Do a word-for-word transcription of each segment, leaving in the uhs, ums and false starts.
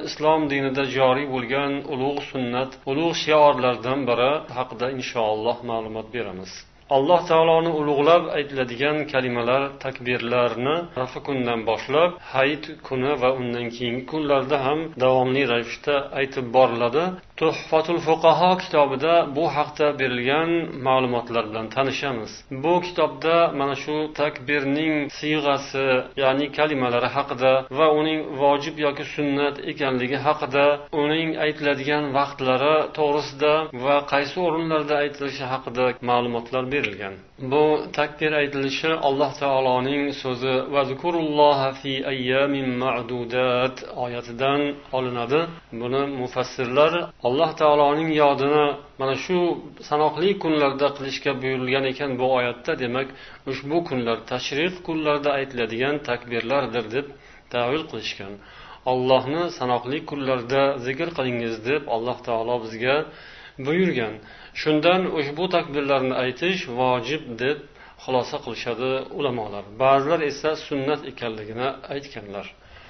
islom dinida joriy bo'lgan ulug' sunnat, ulug' shiorlardan biri haqida inshaalloh ma'lumot beramiz. Alloh taoloni ulug'lab aytiladigan kalimalar, takbirlarni Arafa kunidan boshlab hayit kuni va undan keyingi kunlarda ham davomli ravishda aytib boriladi. Tuhfatul fuqaho kitobida bu haqda berilgan ma'lumotlar bilan tanishamiz. Bu kitobda mana shu takbirning siyg'asi, ya'ni kalimalari haqida va uning vojib yoki sunnat ekanligi haqida, uning aytiladigan vaqtlari to'g'risida va qaysi o'rinlarda aytilishi haqida ma'lumotlar berilgan. Bu takbir aytilishi Alloh taoloning so'zi va zikrulloha fi ayyamin ma'dudat oyatidan olinadi. Buni mufassirlar Alloh taoloning yodini mana shu sanoqli kunlarda qilishga buyurilgan ekan bu oyatda, demak ushbu kunlar tashrif kunlarda aytiladigan takbirlardir deb ta'vil qilishgan. Allohni sanoqli kunlarda zikr qilingiz deb Alloh taolo bizga buyurgan. Shundan ushbu takbirlarni aytish vojib deb xulosa qilishadi ulamolar. Ba'zilar esa sunnat ekanligini aytganlar.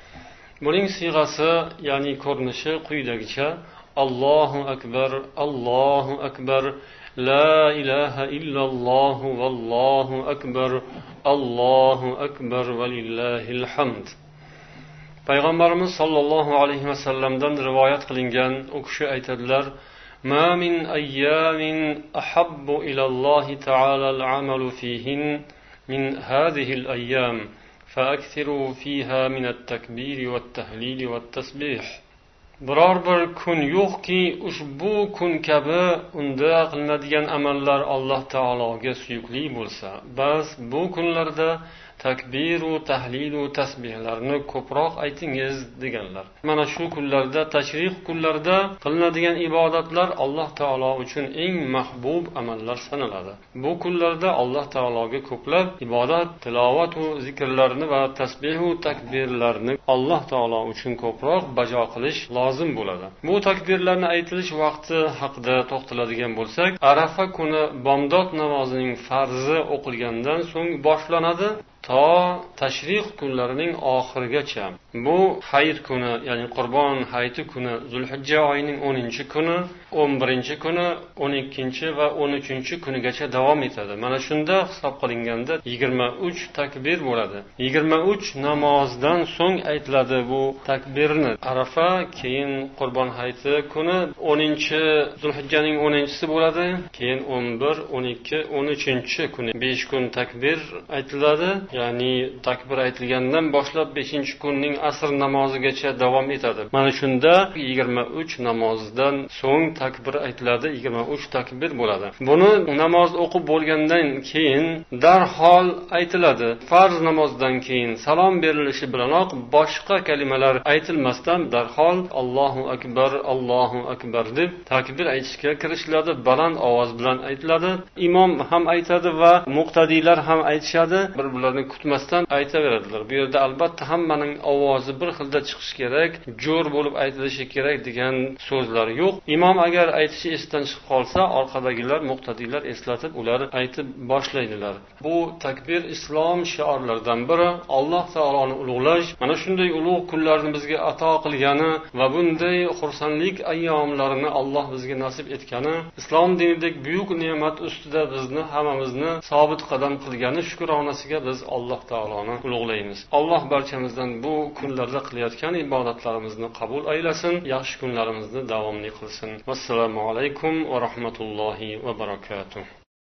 Buning siyg'asi, ya'ni ko'rinishi quyidagicha: Allohu akbar, Allohu akbar, la ilaha illalloh vallohu akbar, Allohu akbar va lillahil hamd. Payg'ambarimiz sollallohu alayhi vasallamdan rivoyat qilingan, u kishi aytadilar: ما من أيام أحب إلى الله تعالى العمل فيهن من هذه الأيام فأكثروا فيها من التكبير والتهليل والتسبيح. Biror bir kun yo'qki, ushbu kun kabi unda qilinadigan amallar Alloh taologa suyukli bo'lsa. Bas bu kunlarda takbiru, tahlilu, tasbihlarni ko'proq aytingiz deganlar. Mana shu kunlarda, tashrih kunlarda qilinadigan ibodatlar Alloh taolo uchun eng mahbub amallar sanaladi. Bu kunlarda Alloh taologa ko'plab ibodat, tilovat va zikrlarni va tasbihu takbirlarni Alloh taolo uchun ko'proq bajo qilish lozim bo'ladi. Bu takbirlarni aytilish vaqti haqida to'xtaladigan bo'lsak, Arafa kuni bomdod namozining farzi o'qilgandan so'ng boshlanadi to tashrih kunlarining oxirigacha. Bu hayit kuni, ya'ni Qurbon hayiti kuni, Zulhijja oyining o'ninchi kuni, o'n birinchi kuni, o'n ikkinchi va o'n uchinchi kunigacha davom etadi. Mana shunda hisob qilinganda yigirma uch takbir bo'ladi. yigirma uch namozdan so'ng aytiladi bu takbirni. Arafa, keyin Qurbon hayiti kuni o'ninchi Zulhijjaning o'ninchisi bo'ladi, keyin o'n bir, o'n ikki, o'n uchinchi kuni besh kun takbir aytiladi. Ya'ni takbir aytilgandan boshlab beshinchi kunning asr namozigacha davom etadi. Mana shunda yigirma uch namozdan so'ng takbir aytiladi, yigirma uch takbir bo'ladi. Buni namoz o'qib bo'lgandan keyin darhol aytiladi. Farz namozdan keyin salom berilishi bilanoq boshqa kalimalar aytilmasdan darhol Allohu akbar, Allohu akbar deb takbir aytishga kirishiladi. Baland ovoz bilan aytiladi. Imom ham aytadi va muqtadiylar ham aytishadi. Bir-birlarini kutmasdan aytaveradilar. Bu yerda albatta hammaning ovozi bir xilda chiqishi kerak, jo'r bo'lib aytilishi kerak degan so'zlar yo'q. Imom agar aytishi esdan chiqib qolsa, orqadagilar, muqtadiylar eslatib, ular aytib boshlaydilar. Bu takbir islom shiorlaridan biri. Alloh taoloni ulug'lash, mana shunday ulug' kunlarni bizga ato qilgani va bunday xursandlik ayyomlarini Alloh bizga nasib etgani, islom dinidagi buyuk ne'mat ustida bizni hammamizni sobit qadam qilgani shukronasiga biz Alloh taoloni ulug'laymiz. Alloh barchamizdan bu kunlarda qilayotgan ibodatlarimizni qabul aylasin, yaxshi kunlarimizni davomli qilsin. Assalomu alaykum va rahmatullohi va barakatuh.